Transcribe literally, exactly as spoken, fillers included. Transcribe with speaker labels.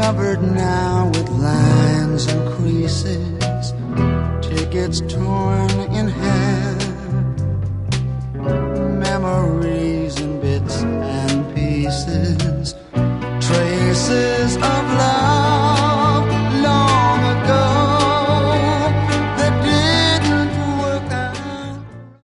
Speaker 1: covered now with lines and creases, tickets torn in half.